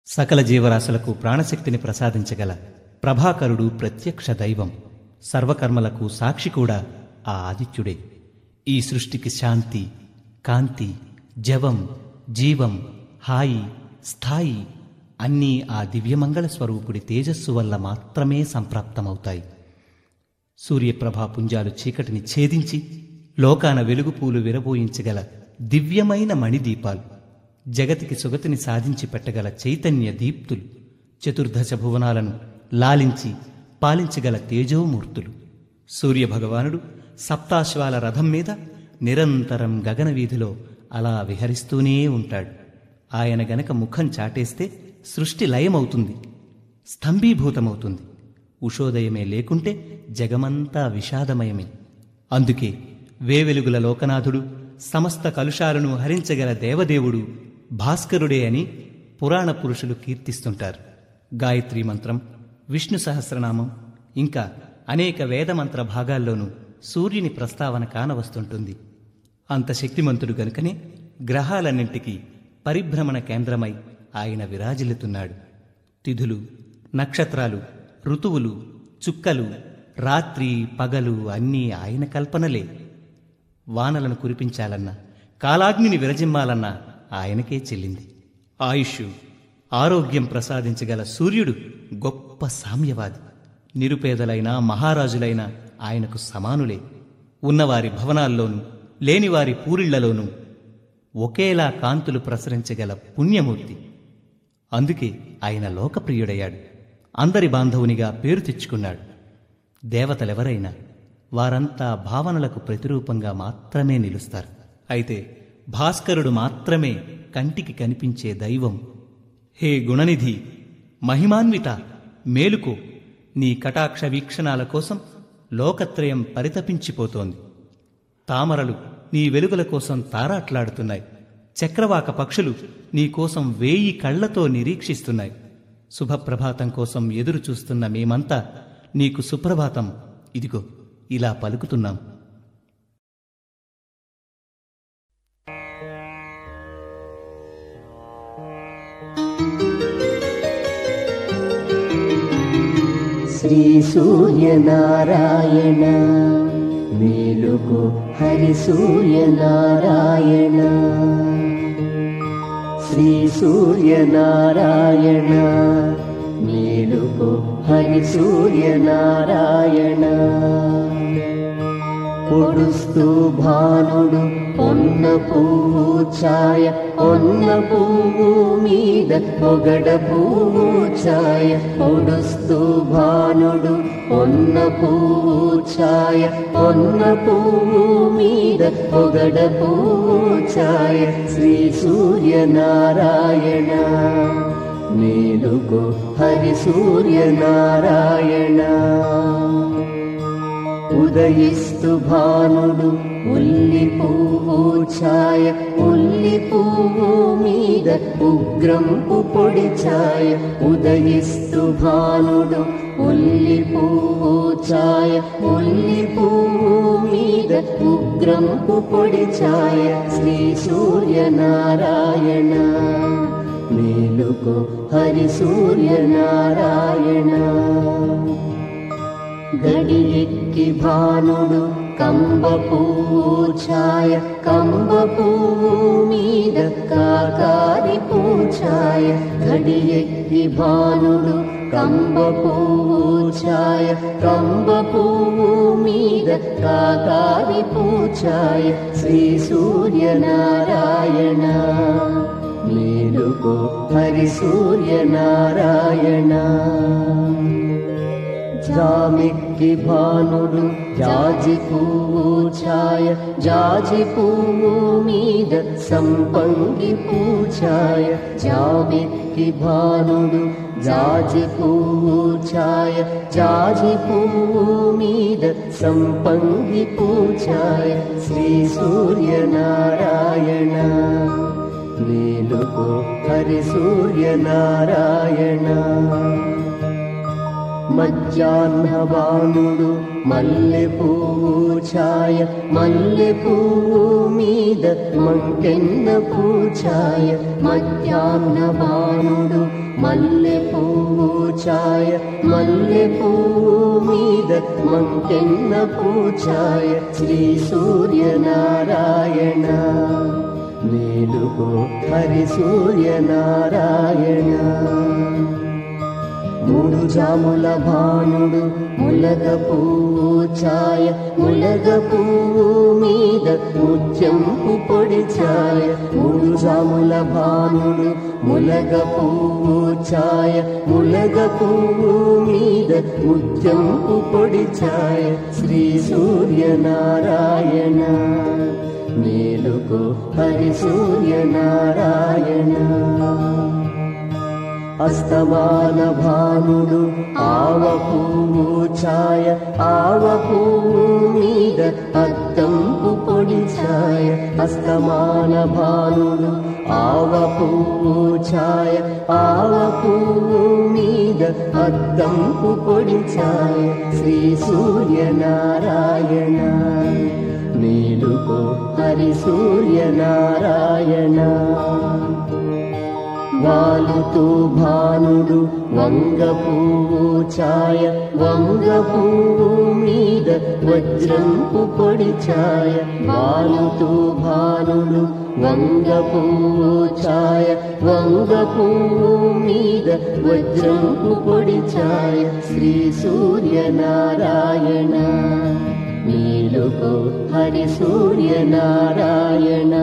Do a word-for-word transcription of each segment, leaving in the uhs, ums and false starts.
సకల జీవరాశులకు ప్రాణశక్తిని ప్రసాదించగల ప్రభాకరుడు ప్రత్యక్ష దైవం. సర్వకర్మలకు సాక్షి కూడా ఆ ఆదిత్యుడే. ఈ సృష్టికి శాంతి, కాంతి, జవం, జీవం, హాయి, స్థాయి అన్నీ ఆ దివ్యమంగళ స్వరూపుడి తేజస్సు వల్ల మాత్రమే సంప్రాప్తమవుతాయి. సూర్యప్రభా పుంజాలు చీకటిని ఛేదించి లోకాన వెలుగుపూలు విరబోయించగల దివ్యమైన మణిదీపాలు, జగతికి సుగతిని సాధించి పెట్టగల చైతన్య దీప్తులు, చతుర్దశ భువనాలను లాలించి పాలించగల తేజోమూర్తులు. సూర్యభగవానుడు సప్తాశ్వాల రథం మీద నిరంతరం గగనవీధిలో అలా విహరిస్తూనే ఉంటాడు. ఆయన గనక ముఖం చాటేస్తే సృష్టి లయమవుతుంది, స్తంభీభూతమవుతుంది. ఉషోదయమే లేకుంటే జగమంతా విషాదమయమే. అందుకే వేవెలుగుల లోకనాథుడు, సమస్త కలుషాలను హరించగల దేవదేవుడు భాస్కరుడే అని పురాణ పురుషులు కీర్తిస్తుంటారు. గాయత్రీ మంత్రం, విష్ణు సహస్రనామం, ఇంకా అనేక వేదమంత్ర భాగాల్లోనూ సూర్యుని ప్రస్తావన కానవస్తుంటుంది. అంత శక్తిమంతుడు గనుకనే గ్రహాలన్నింటికీ పరిభ్రమణ కేంద్రమై ఆయన విరాజిల్లుతున్నాడు. తిథులు, నక్షత్రాలు, ఋతువులు, చుక్కలు, రాత్రి పగలు అన్నీ ఆయన కల్పనలే. వానలను కురిపించాలన్నా, కాలాగ్నిని విరజిమ్మాలన్నా ఆయనకే చెల్లింది. ఆయుష్, ఆరోగ్యం ప్రసాదించగల సూర్యుడు గొప్ప సామ్యవాది. నిరుపేదలైన మహారాజులైన ఆయనకు సమానులే. ఉన్నవారి భవనాల్లోనూ లేనివారి పూరిళ్లలోనూ ఒకేలా కాంతులు ప్రసరించగల పుణ్యమూర్తి. అందుకే ఆయన లోకప్రియుడయ్యాడు, అందరి బాంధవునిగా పేరు తెచ్చుకున్నాడు. దేవతలెవరైనా వారంతా భావనలకు ప్రతిరూపంగా మాత్రమే నిలుస్తారు. అయితే భాస్కరుడు మాత్రమే కంటికి కనిపించే దైవం. హే గుణనిధి, మహిమాన్విత, మేలుకో. నీ కటాక్ష వీక్షణాల కోసం లోకత్రయం పరితపించిపోతోంది. తామరలు నీ వెలుగుల కోసం తారాట్లాడుతున్నాయి. చక్రవాక పక్షులు నీకోసం వేయి కళ్లతో నిరీక్షిస్తున్నాయి. శుభప్రభాతం కోసం ఎదురు చూస్తున్న మేమంతా నీకు సుప్రభాతం ఇదిగో ఇలా పలుకుతున్నాం. శ్రీ సూర్యనారాయణ మేలుకో, హరి సూర్యనారాయణ. శ్రీ సూర్యనారాయణ మేలుకో, హరి సూర్యనారాయణ. పొడుస్తూ భానుడు పొన్న పువ్వు ఛాయ, పొన్న పువ్వు మీద పొగడ పువ్వు ఛాయ. పొడుస్తూ భానుడు పొన్న పువ్వు ఛాయ, పొన్న పువ్వు మీద పొగడ పువ్వు ఛాయ. శ్రీ సూర్యనారాయణ మేలుకో, హరి సూర్యనారాయణ. ఉదయిస్తు భానుడు ఉల్లి పువ్వు ఛాయ, ఉల్లి పువ్వు మీద ఉగ్రంపు పొడి ఛాయ. ఉదయిస్తు భానుడు ఉల్లి పువ్వు ఛాయ, ఉల్లి పువ్వు మీద ఉగ్రంపు పొడి ఛాయ. శ్రీ సూర్యనారాయణ మేలుకో, హరి సూర్యనారాయణ. గడియెక్కి భానుడు కంబ పువ్వు ఛాయ, కంబ పువ్వు మీద కాకారి పూఛాయ. గడియెక్కి భానుడు కంబ పువ్వు ఛాయ, కంబ పువ్వు మీద కాకారి పూఛాయ. శ్రీ సూర్యనారాయణ మేలుకో, హరి సూర్యనారాయణ. జామిక్కి భానుడు జాజి పువ్వు ఛాయ, జాజి పువ్వు మీద సంపంగి పూఛాయ. జామిక్కి భానుడు జాజి పువ్వు ఛాయ, జాజి పువ్వు మీద సంపంగి పూఛాయ. శ్రీ సూర్యనారాయణ మేలుకో, హరి సూర్యనారాయణ. మధ్యాహ్న భానుడు మల్లె పువ్వు ఛాయ మల్లె పువ్వు మీద మంకెన్న పూఛాయ మధ్యాహ్న భానుడు మల్లె పువ్వు ఛాయ మల్లె పువ్వు మీద మంకెన్న పూఛాయ శ్రీ సూర్యనారాయణ మేలుకో హరి సూర్యనారాయణ మూడు జాముల భానుడు ములగ పువ్వు ఛాయ ములగ పువ్వు మీద ముత్యంపు పొడి ఛాయ మూడు జాముల భానుడు ములగ పువ్వు ఛాయ ములగ పువ్వు మీద ముత్యంపు పొడి ఛాయ శ్రీ సూర్యనారాయణ మేలుకో హరి సూర్యనారాయణ అస్తమాన భానుడు ఆవ పువ్వు ఛాయ ఆవ పువ్వు మీద అద్దంపు పొడి ఛాయ అస్తమాన భానుడు ఆవ పువ్వు ఛాయ ఆవ పువ్వు మీద అద్దంపు పొడి ఛాయ శ్రీ సూర్యనారాయణ మేలుకో హరి సూర్యనారాయణ వాలుతూ భానుడు వంగ పువ్వు ఛాయ వంగ పువ్వు మీద వజ్రంపు పొడి ఛాయ వాలుతూ భానుడు వంగ పువ్వు ఛాయ వంగ పువ్వు మీద వజ్రంపు పొడి ఛాయ శ్రీ సూర్యనారాయణ మేలుకో హరి సూర్యనారాయణ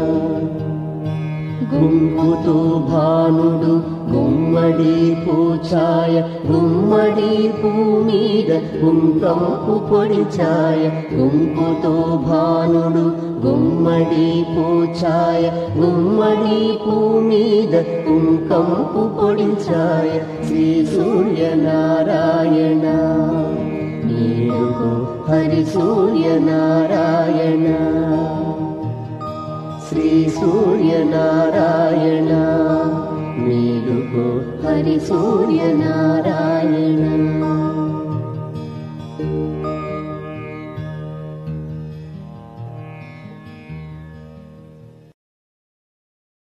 గుంపుతూ భానుడు గుమ్మడి పూఛాయ గుమ్మడి పూ మీద కుంకంపు పొడి ఛాయ గుంపుతో భానుడు గుమ్మడి పూఛాయ గుమ్మడి పూ మీద కుంకంపు పొడి ఛాయ శ్రీ సూర్యనారాయణ మేలుకో హరి సూర్యనారాయణ శ్రీ సూర్యనారాయణ మేలుకో హరి సూర్యనారాయణ